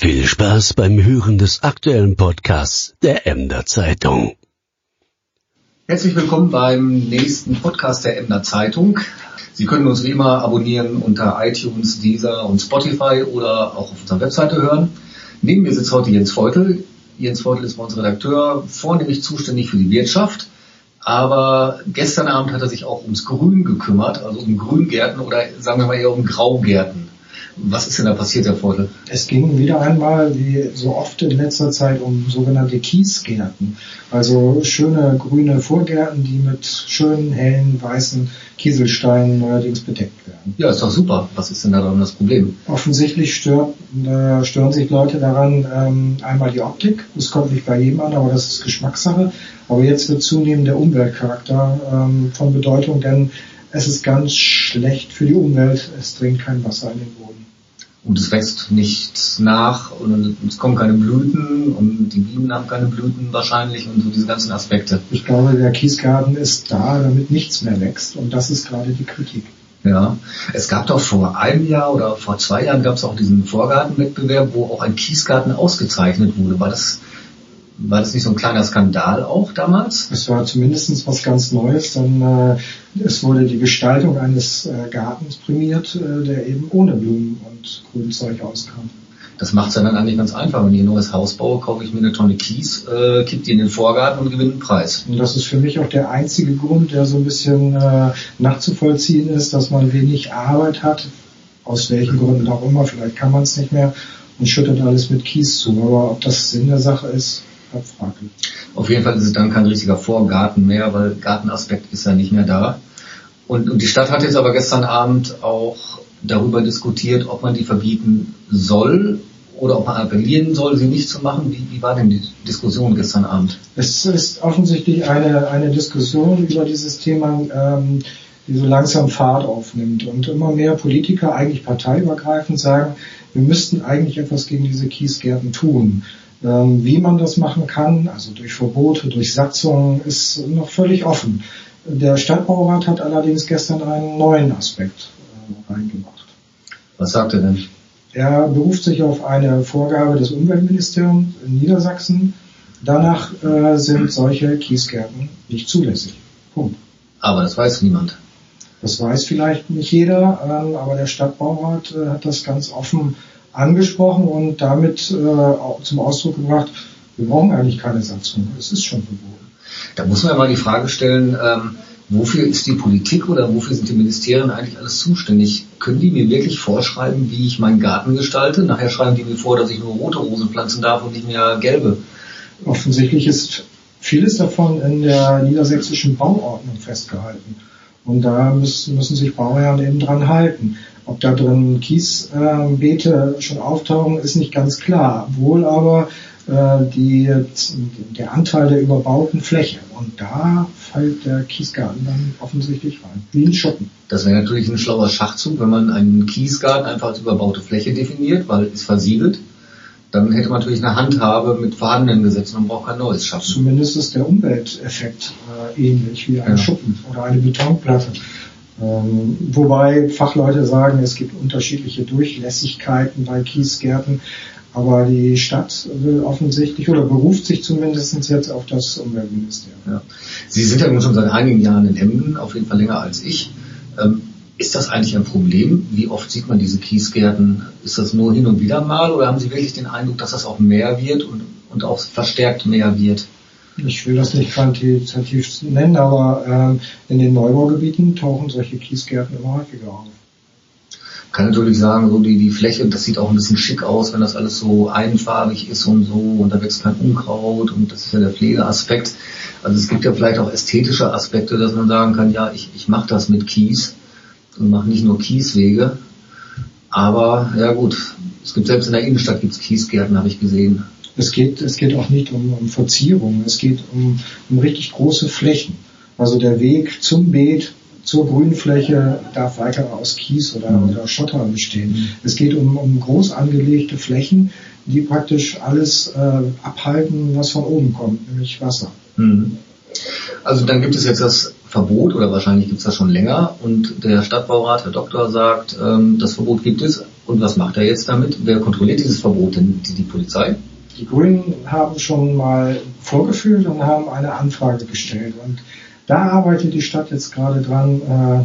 Viel Spaß beim Hören des aktuellen Podcasts der Emder Zeitung. Herzlich willkommen beim nächsten Podcast der Emder Zeitung. Sie können uns wie immer abonnieren unter iTunes, Deezer und Spotify oder auch auf unserer Webseite hören. Neben mir sitzt heute Jens Feutel. Jens Feutel ist bei uns Redakteur, vornehmlich zuständig für die Wirtschaft. Aber gestern Abend hat er sich auch ums Grün gekümmert, also um Grüngärten oder sagen wir mal eher um Graugärten. Was ist denn da passiert, Herr Feutel? Es ging wieder einmal, wie so oft in letzter Zeit, um sogenannte Kiesgärten. Also schöne grüne Vorgärten, die mit schönen, hellen, weißen Kieselsteinen neuerdings bedeckt werden. Ja, ist doch super. Was ist denn daran das Problem? Offensichtlich stören sich Leute daran, einmal die Optik. Das kommt nicht bei jedem an, aber das ist Geschmackssache. Aber jetzt wird zunehmend der Umweltcharakter von Bedeutung, denn es ist ganz schlecht für die Umwelt. Es dringt kein Wasser in den Boden. Und es wächst nichts nach und es kommen keine Blüten und die Bienen haben keine Blüten wahrscheinlich und so diese ganzen Aspekte. Ich glaube, der Kiesgarten ist da, damit nichts mehr wächst und das ist gerade die Kritik. Ja, es gab doch vor einem Jahr oder vor 2 Jahren gab es auch diesen Vorgartenwettbewerb, wo auch ein Kiesgarten ausgezeichnet wurde. War das nicht so ein kleiner Skandal auch damals? Es war zumindest was ganz Neues, denn es wurde die Gestaltung eines Gartens prämiert, der eben ohne Blumen und Grünzeug auskam. Das macht es ja dann eigentlich ganz einfach. Wenn ich ein neues Haus baue, kaufe ich mir eine Tonne Kies, kipp die in den Vorgarten und gewinne einen Preis. Und das ist für mich auch der einzige Grund, der so ein bisschen nachzuvollziehen ist, dass man wenig Arbeit hat, aus welchen Gründen auch immer, vielleicht kann man es nicht mehr und schüttet alles mit Kies zu. Aber ob das Sinn der Sache ist, fraglich. Auf jeden Fall ist es dann kein richtiger Vorgarten mehr, weil Gartenaspekt ist ja nicht mehr da. Und die Stadt hat jetzt aber gestern Abend auch darüber diskutiert, ob man die verbieten soll oder ob man appellieren soll, sie nicht zu machen. Wie war denn die Diskussion gestern Abend? Es ist offensichtlich eine Diskussion über dieses Thema, die so langsam Fahrt aufnimmt und immer mehr Politiker, eigentlich parteiübergreifend, sagen, wir müssten eigentlich etwas gegen diese Kiesgärten tun. Wie man das machen kann, also durch Verbote, durch Satzungen, ist noch völlig offen. Der Stadtbaurat hat allerdings gestern einen neuen Aspekt reingebracht. Was sagt er denn? Er beruft sich auf eine Vorgabe des Umweltministeriums in Niedersachsen. Danach sind solche Kiesgärten nicht zulässig. Punkt. Aber das weiß niemand. Das weiß vielleicht nicht jeder, aber der Stadtbaurat hat das ganz offen angesprochen und damit auch zum Ausdruck gebracht, wir brauchen eigentlich keine Satzung, es ist schon verboten. Da muss man ja mal die Frage stellen, wofür ist die Politik oder wofür sind die Ministerien eigentlich alles zuständig? Können die mir wirklich vorschreiben, wie ich meinen Garten gestalte? Nachher schreiben die mir vor, dass ich nur rote Rosen pflanzen darf und nicht mehr gelbe. Offensichtlich ist vieles davon in der niedersächsischen Bauordnung festgehalten. Und da müssen sich Bauherren eben dran halten. Ob da drin Kiesbeete schon auftauchen, ist nicht ganz klar. Wohl aber der Anteil der überbauten Fläche. Und da fällt der Kiesgarten dann offensichtlich rein. Wie ein Schuppen. Das wäre natürlich ein schlauer Schachzug, wenn man einen Kiesgarten einfach als überbaute Fläche definiert, weil es versiegelt. Dann hätte man natürlich eine Handhabe mit vorhandenen Gesetzen und braucht kein neues schaffen. Zumindest ist der Umwelteffekt ähnlich wie ein Schuppen oder eine Betonplatte. Wobei Fachleute sagen, es gibt unterschiedliche Durchlässigkeiten bei Kiesgärten, aber die Stadt will offensichtlich oder beruft sich zumindest jetzt auf das Umweltministerium. Ja. Sie sind ja nun schon seit einigen Jahren in Emden, auf jeden Fall länger als ich. Ist das eigentlich ein Problem? Wie oft sieht man diese Kiesgärten? Ist das nur hin und wieder mal oder haben Sie wirklich den Eindruck, dass das auch mehr wird und auch verstärkt mehr wird? Ich will das nicht quantitativ nennen, aber in den Neubaugebieten tauchen solche Kiesgärten immer häufiger auf. Kann natürlich sagen, so die Fläche, das sieht auch ein bisschen schick aus, wenn das alles so einfarbig ist und so und da wächst kein Unkraut und das ist ja der Pflegeaspekt. Also es gibt ja vielleicht auch ästhetische Aspekte, dass man sagen kann, ja, ich mache das mit Kies und mache nicht nur Kieswege. Aber ja gut, es gibt selbst in der Innenstadt gibt's Kiesgärten, habe ich gesehen. Es geht auch nicht um Verzierungen, es geht um richtig große Flächen. Also der Weg zum Beet, zur Grünfläche darf weiter aus Kies oder Schotter bestehen. Es geht um groß angelegte Flächen, die praktisch alles abhalten, was von oben kommt, nämlich Wasser. Also dann gibt es jetzt das Verbot, oder wahrscheinlich gibt es das schon länger, und der Stadtbaurat, Herr Doktor, sagt, das Verbot gibt es, Und was macht er jetzt damit? Wer kontrolliert dieses Verbot denn? Die Polizei? Die Grünen haben schon mal vorgeführt und haben eine Anfrage gestellt. Und da arbeitet die Stadt jetzt gerade dran,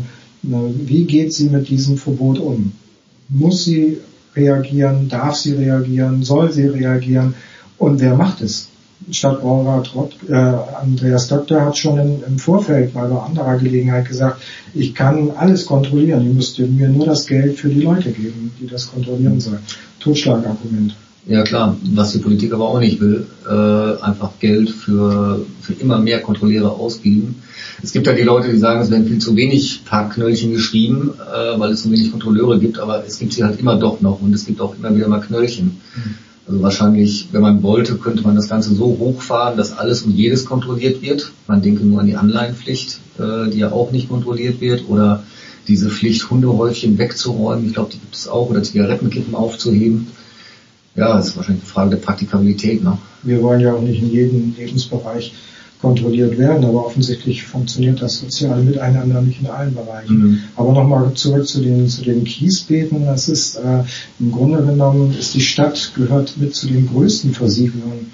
wie geht sie mit diesem Verbot um? Muss sie reagieren? Darf sie reagieren? Soll sie reagieren? Und wer macht es? Stadtbaurat Andreas Dr. hat schon im Vorfeld mal bei anderer Gelegenheit gesagt, ich kann alles kontrollieren, ihr müsst mir nur das Geld für die Leute geben, die das kontrollieren sollen. Totschlagargument. Ja klar, was die Politik aber auch nicht will, einfach Geld für immer mehr Kontrolleure ausgeben. Es gibt ja die Leute, die sagen, es werden viel zu wenig Parkknöllchen geschrieben, weil es zu wenig Kontrolleure gibt, aber es gibt sie halt immer doch noch und es gibt auch immer wieder mal Knöllchen. Also wahrscheinlich, wenn man wollte, könnte man das Ganze so hochfahren, dass alles und jedes kontrolliert wird. Man denke nur an die Anleihenpflicht, die ja auch nicht kontrolliert wird, oder diese Pflicht, Hundehäufchen wegzuräumen. Ich glaube, die gibt es auch, oder Zigarettenkippen aufzuheben. Ja, das ist wahrscheinlich eine Frage der Praktikabilität, ne? Wir wollen ja auch nicht in jedem Lebensbereich kontrolliert werden, aber offensichtlich funktioniert das soziale Miteinander nicht in allen Bereichen. Aber nochmal zurück zu den Kiesbeeten. Das ist im Grunde genommen, die Stadt gehört mit zu den größten Versiegelungen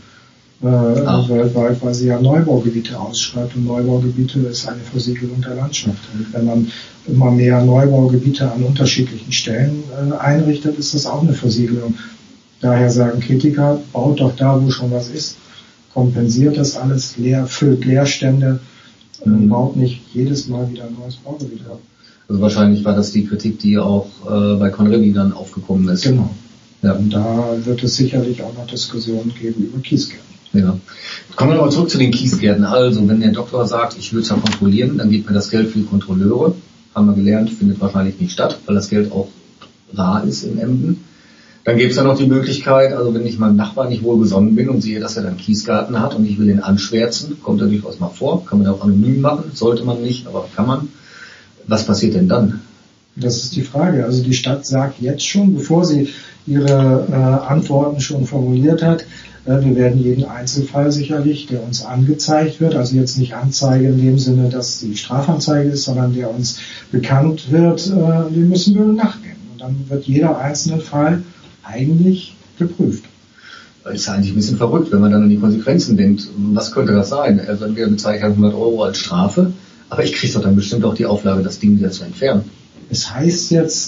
weltweit, weil sie ja Neubaugebiete ausschreibt, und Neubaugebiete ist eine Versiegelung der Landschaft. Und wenn man immer mehr Neubaugebiete an unterschiedlichen Stellen einrichtet, ist das auch eine Versiegelung. Daher sagen Kritiker, baut doch da, wo schon was ist, kompensiert das alles, füllt Leerstände und baut nicht jedes Mal wieder ein neues Baugebiet ab. Also wahrscheinlich war das die Kritik, die auch bei Conrevi dann aufgekommen ist. Genau. Ja. Und da wird es sicherlich auch noch Diskussionen geben über Kiesgärten. Ja. Kommen wir nochmal zurück zu den Kiesgärten. Also, wenn der Doktor sagt, ich will es ja kontrollieren, dann gibt mir das Geld für die Kontrolleure. Haben wir gelernt, findet wahrscheinlich nicht statt, weil das Geld auch rar ist in Emden. Dann gäbe es dann noch die Möglichkeit, also wenn ich meinem Nachbarn nicht wohlgesonnen bin und sehe, dass er dann einen Kiesgarten hat und ich will den anschwärzen, kommt ja durchaus mal vor, kann man ja auch anonym machen, sollte man nicht, aber kann man. Was passiert denn dann? Das ist die Frage. Also die Stadt sagt jetzt schon, bevor sie ihre Antworten schon formuliert hat, wir werden jeden Einzelfall sicherlich, der uns angezeigt wird, also jetzt nicht Anzeige in dem Sinne, dass die Strafanzeige ist, sondern der uns bekannt wird, dem müssen wir nachgehen. Und dann wird jeder einzelne Fall eigentlich geprüft. Das ist eigentlich ein bisschen verrückt, wenn man dann an die Konsequenzen denkt. Was könnte das sein? Also entweder bezahle ich halt 100 € als Strafe, aber ich kriege doch dann bestimmt auch die Auflage, das Ding wieder zu entfernen. Es heißt jetzt,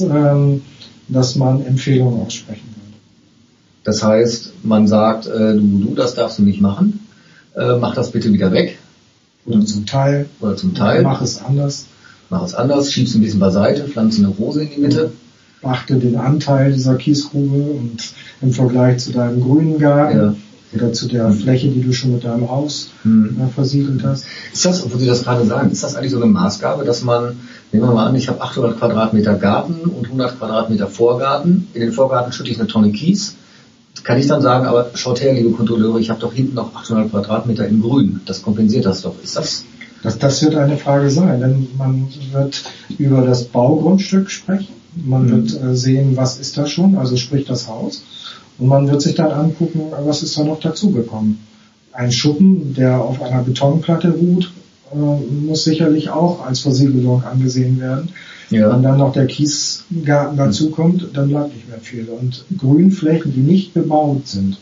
dass man Empfehlungen aussprechen würde. Das heißt, man sagt, du, das darfst du nicht machen, mach das bitte wieder weg. Oder zum Teil. Mach es anders, schieb's ein bisschen beiseite, pflanze eine Rose in die Mitte. Beachte den Anteil dieser Kiesgrube und im Vergleich zu deinem grünen Garten oder zu der Fläche, die du schon mit deinem Haus versiegelt hast. Ist das, obwohl Sie das gerade sagen, ist das eigentlich so eine Maßgabe, dass man, nehmen wir mal an, ich habe 800 Quadratmeter Garten und 100 Quadratmeter Vorgarten. In den Vorgarten schütte ich eine Tonne Kies. Kann ich dann sagen, aber schaut her, liebe Kontrolleure, ich habe doch hinten noch 800 Quadratmeter in Grün. Das kompensiert das doch. Ist das? Das wird eine Frage sein, denn man wird über das Baugrundstück sprechen. Man wird sehen, was ist da schon, also sprich das Haus. Und man wird sich dann angucken, was ist da noch dazugekommen. Ein Schuppen, der auf einer Betonplatte ruht, muss sicherlich auch als Versiegelung angesehen werden. Ja. Wenn dann noch der Kiesgarten dazukommt, dann bleibt nicht mehr viel. Und Grünflächen, die nicht bebaut sind,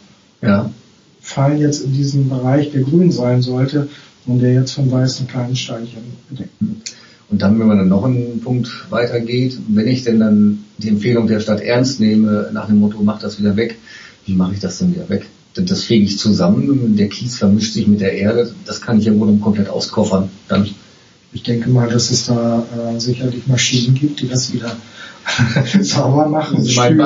fallen jetzt in diesen Bereich, der grün sein sollte und der jetzt von weißen kleinen Steinchen bedeckt wird. Und dann, wenn man dann noch einen Punkt weitergeht, wenn ich denn dann die Empfehlung der Stadt ernst nehme, nach dem Motto, mach das wieder weg, wie mache ich das denn wieder weg? Das fege ich zusammen, der Kies vermischt sich mit der Erde, das kann ich ja wohl komplett auskoffern. Dann ich denke mal, dass es da sicherlich Maschinen gibt, die das wieder sauber machen.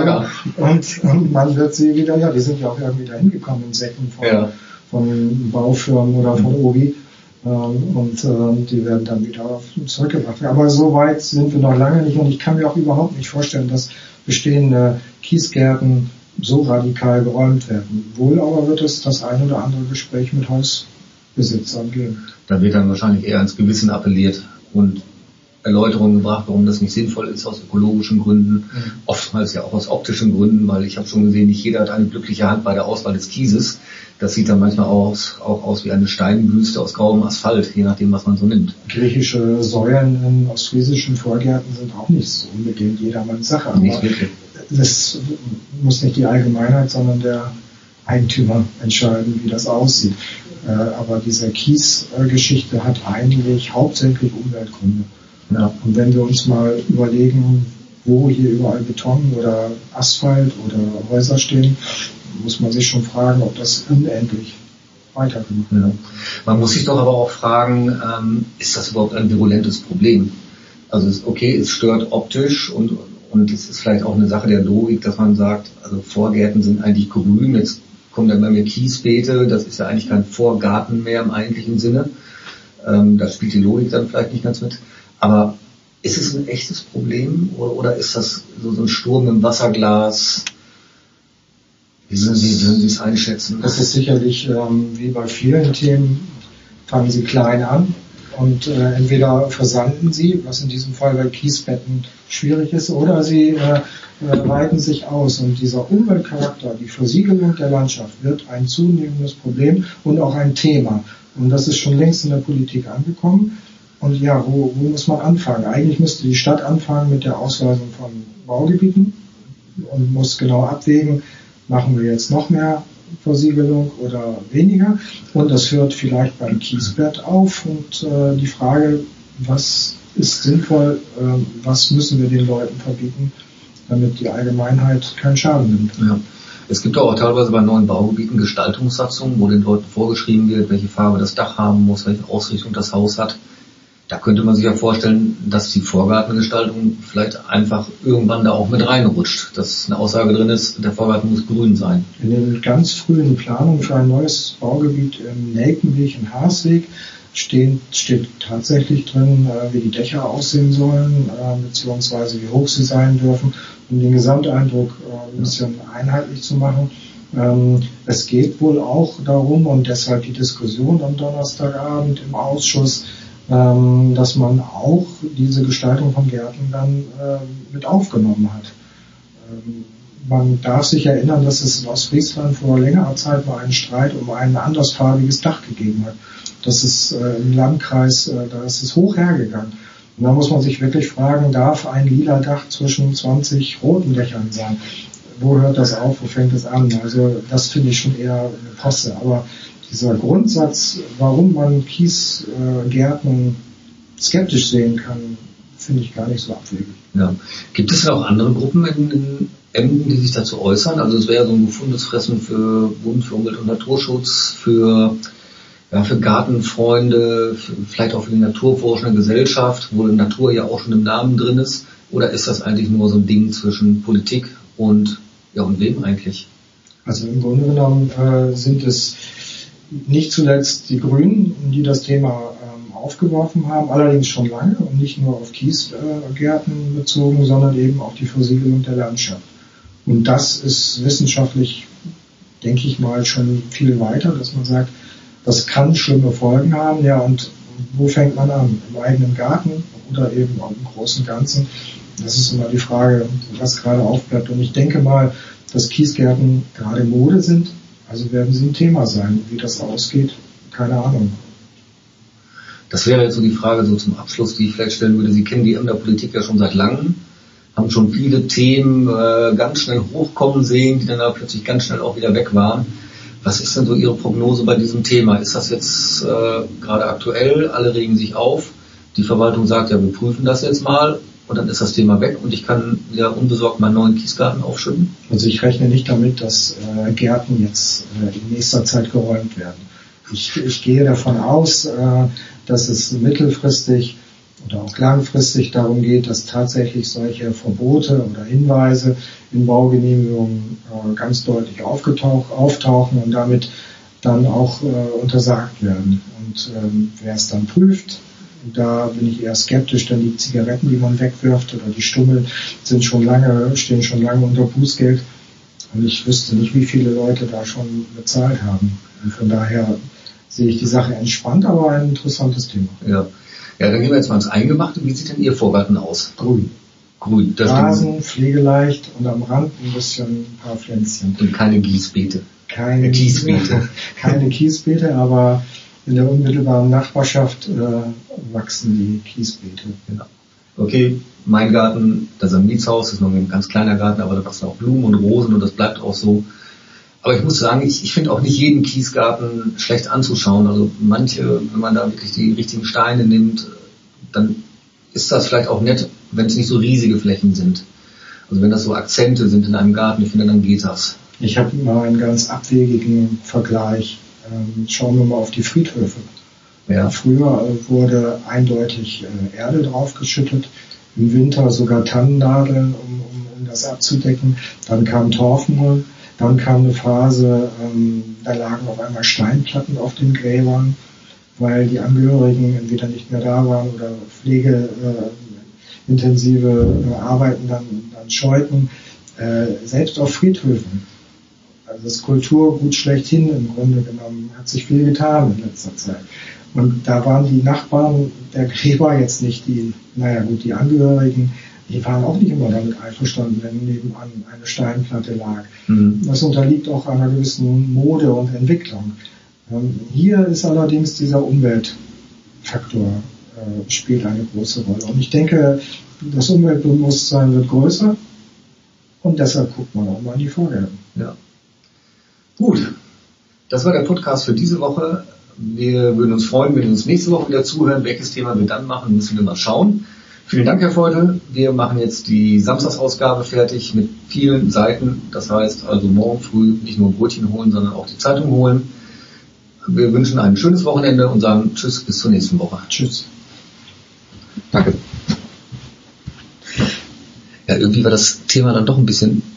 Und man wird sie wieder, die sind ja auch irgendwie dahin gekommen in Säcken von Baufirmen oder von Obi. Und die werden dann wieder zurückgebracht. Aber so weit sind wir noch lange nicht und ich kann mir auch überhaupt nicht vorstellen, dass bestehende Kiesgärten so radikal geräumt werden. Wohl aber wird es das ein oder andere Gespräch mit Hausbesitzern geben. Da wird dann wahrscheinlich eher ans Gewissen appelliert und Erläuterungen gebracht, warum das nicht sinnvoll ist aus ökologischen Gründen, oftmals ja auch aus optischen Gründen, weil ich habe schon gesehen, nicht jeder hat eine glückliche Hand bei der Auswahl des Kieses. Das sieht dann manchmal auch aus wie eine Steinwüste aus grauem Asphalt, je nachdem, was man so nimmt. Griechische Säulen in ostfriesischen Vorgärten sind auch nicht so unbedingt jedermanns Sache. Aber nicht wirklich. Das muss nicht die Allgemeinheit, sondern der Eigentümer entscheiden, wie das aussieht. Aber diese Kiesgeschichte hat eigentlich hauptsächlich Umweltgründe. Ja. Und wenn wir uns mal überlegen, wo hier überall Beton oder Asphalt oder Häuser stehen, muss man sich schon fragen, ob das unendlich weitergeht. Ja. Man muss sich doch aber auch fragen, ist das überhaupt ein virulentes Problem? Also es stört optisch und es ist vielleicht auch eine Sache der Logik, dass man sagt, also Vorgärten sind eigentlich grün, jetzt kommen dann bei mir Kiesbeete, das ist ja eigentlich kein Vorgarten mehr im eigentlichen Sinne. Da spielt die Logik dann vielleicht nicht ganz mit. Aber ist es ein echtes Problem oder ist das so ein Sturm im Wasserglas? Wie würden Sie es einschätzen? Das ist sicherlich, wie bei vielen Themen, fangen Sie klein an und entweder versanden Sie, was in diesem Fall bei Kiesbetten schwierig ist, oder Sie weiten sich aus. Und dieser Umweltcharakter, die Versiegelung der Landschaft wird ein zunehmendes Problem und auch ein Thema. Und das ist schon längst in der Politik angekommen. Und ja, wo muss man anfangen? Eigentlich müsste die Stadt anfangen mit der Ausweisung von Baugebieten und muss genau abwägen, machen wir jetzt noch mehr Versiegelung oder weniger. Und das hört vielleicht beim Kiesbett auf. Und die Frage, was ist sinnvoll, was müssen wir den Leuten verbieten, damit die Allgemeinheit keinen Schaden nimmt. Ja. Es gibt auch teilweise bei neuen Baugebieten Gestaltungssatzungen, wo den Leuten vorgeschrieben wird, welche Farbe das Dach haben muss, welche Ausrichtung das Haus hat. Da könnte man sich ja vorstellen, dass die Vorgartengestaltung vielleicht einfach irgendwann da auch mit reinrutscht, dass eine Aussage drin ist, der Vorgarten muss grün sein. In den ganz frühen Planungen für ein neues Baugebiet im Nelkenweg in Harsweg steht tatsächlich drin, wie die Dächer aussehen sollen, beziehungsweise wie hoch sie sein dürfen, um den Gesamteindruck ein bisschen einheitlich zu machen. Es geht wohl auch darum, und deshalb die Diskussion am Donnerstagabend im Ausschuss, dass man auch diese Gestaltung von Gärten dann mit aufgenommen hat. Man darf sich erinnern, dass es in Ostfriesland vor längerer Zeit mal einen Streit um ein andersfarbiges Dach gegeben hat. Das ist im Landkreis, da ist es hoch hergegangen. Und da muss man sich wirklich fragen, darf ein lila Dach zwischen 20 roten Dächern sein? Wo hört das auf, wo fängt es an? Also das finde ich schon eher eine Posse. Aber dieser Grundsatz, warum man Kiesgärten skeptisch sehen kann, finde ich gar nicht so abwegig. Ja. Gibt es denn auch andere Gruppen in Emden, die sich dazu äußern? Also es wäre so ein gefundenes Fressen für Bund für Umwelt- und Naturschutz, für Gartenfreunde, vielleicht auch für die naturforschende Gesellschaft, wo die Natur ja auch schon im Namen drin ist. Oder ist das eigentlich nur so ein Ding zwischen Politik und wem eigentlich? Also im Grunde genommen sind es nicht zuletzt die Grünen, die das Thema aufgeworfen haben, allerdings schon lange und nicht nur auf Kiesgärten bezogen, sondern eben auf die Versiegelung der Landschaft. Und das ist wissenschaftlich, denke ich mal, schon viel weiter, dass man sagt, das kann schlimme Folgen haben. Ja, und wo fängt man an? Im eigenen Garten oder eben auch im großen Ganzen? Das ist immer die Frage, was gerade aufbleibt. Und ich denke mal, dass Kiesgärten gerade Mode sind, also werden sie ein Thema sein. Wie das ausgeht, keine Ahnung. Das wäre jetzt so die Frage so zum Abschluss, die ich vielleicht stellen würde. Sie kennen die Emder Politik ja schon seit langem, haben schon viele Themen ganz schnell hochkommen sehen, die dann aber plötzlich ganz schnell auch wieder weg waren. Was ist denn so Ihre Prognose bei diesem Thema? Ist das jetzt gerade aktuell? Alle regen sich auf. Die Verwaltung sagt, ja, wir prüfen das jetzt mal. Und dann ist das Thema weg und ich kann wieder unbesorgt meinen neuen Kiesgarten aufschütten? Also ich rechne nicht damit, dass Gärten jetzt in nächster Zeit geräumt werden. Ich gehe davon aus, dass es mittelfristig oder auch langfristig darum geht, dass tatsächlich solche Verbote oder Hinweise in Baugenehmigungen ganz deutlich auftauchen und damit dann auch untersagt werden. Und wer es dann prüft, da bin ich eher skeptisch, denn die Zigaretten, die man wegwirft oder die Stummel stehen schon lange unter Bußgeld. Und ich wüsste nicht, wie viele Leute da schon bezahlt haben. Und von daher sehe ich die Sache entspannt, aber ein interessantes Thema. Ja, dann gehen wir jetzt mal ins Eingemachte. Wie sieht denn Ihr Vorgarten aus? Grün. Das Rasen, pflegeleicht und am Rand ein paar Pflänzchen. Und keine Gießbeete. Keine Kiesbeete. Keine Kiesbeete, aber in der unmittelbaren Nachbarschaft wachsen die Kiesbeete. Ja. Okay, mein Garten, das ist ein Mietshaus, das ist noch ein ganz kleiner Garten, aber da wachsen auch Blumen und Rosen und das bleibt auch so. Aber ich muss sagen, ich finde auch nicht jeden Kiesgarten schlecht anzuschauen. Also manche, wenn man da wirklich die richtigen Steine nimmt, dann ist das vielleicht auch nett, wenn es nicht so riesige Flächen sind. Also wenn das so Akzente sind in einem Garten, ich finde, dann geht das. Ich habe mal einen ganz abwegigen Vergleich. Schauen wir mal auf die Friedhöfe. Ja. Früher wurde eindeutig Erde draufgeschüttet, im Winter sogar Tannennadeln, um das abzudecken. Dann kam Torfmoor, dann kam eine Phase, da lagen auf einmal Steinplatten auf den Gräbern, weil die Angehörigen entweder nicht mehr da waren oder pflegeintensive Arbeiten dann scheuten. Selbst auf Friedhöfen. Also das Kulturgut schlechthin im Grunde genommen hat sich viel getan in letzter Zeit. Und da waren die Nachbarn der Gräber jetzt nicht die Angehörigen, die waren auch nicht immer damit einverstanden, wenn nebenan eine Steinplatte lag. Mhm. Das unterliegt auch einer gewissen Mode und Entwicklung. Hier ist allerdings dieser Umweltfaktor spielt eine große Rolle. Und ich denke, das Umweltbewusstsein wird größer und deshalb guckt man auch mal in die Vorgärten. Ja. Gut, das war der Podcast für diese Woche. Wir würden uns freuen, wenn Sie uns nächste Woche wieder zuhören. Welches Thema wir dann machen, müssen wir mal schauen. Vielen Dank, Herr Feudel. Wir machen jetzt die Samstagsausgabe fertig mit vielen Seiten. Das heißt also morgen früh nicht nur Brötchen holen, sondern auch die Zeitung holen. Wir wünschen ein schönes Wochenende und sagen Tschüss, bis zur nächsten Woche. Tschüss. Danke. Ja, irgendwie war das Thema dann doch ein bisschen